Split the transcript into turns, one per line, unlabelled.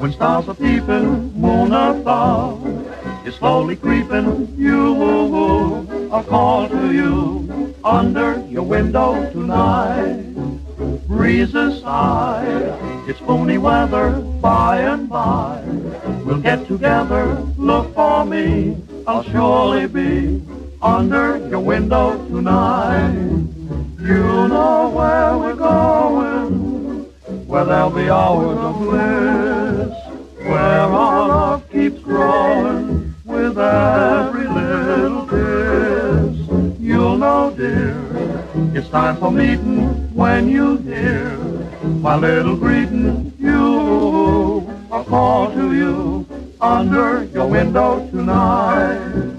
When stars are peeping, moon above is slowly creeping, I'll call to you under your window tonight. Breezes sigh, it's phony weather, by and by we'll get together, look for me, I'll surely be under your window tonight. You know where we're going, where there'll be hours of bliss, where our love keeps growing with every little kiss. You'll know, dear, it's time for meeting when you hear my little greeting. I'll call to you under your window tonight.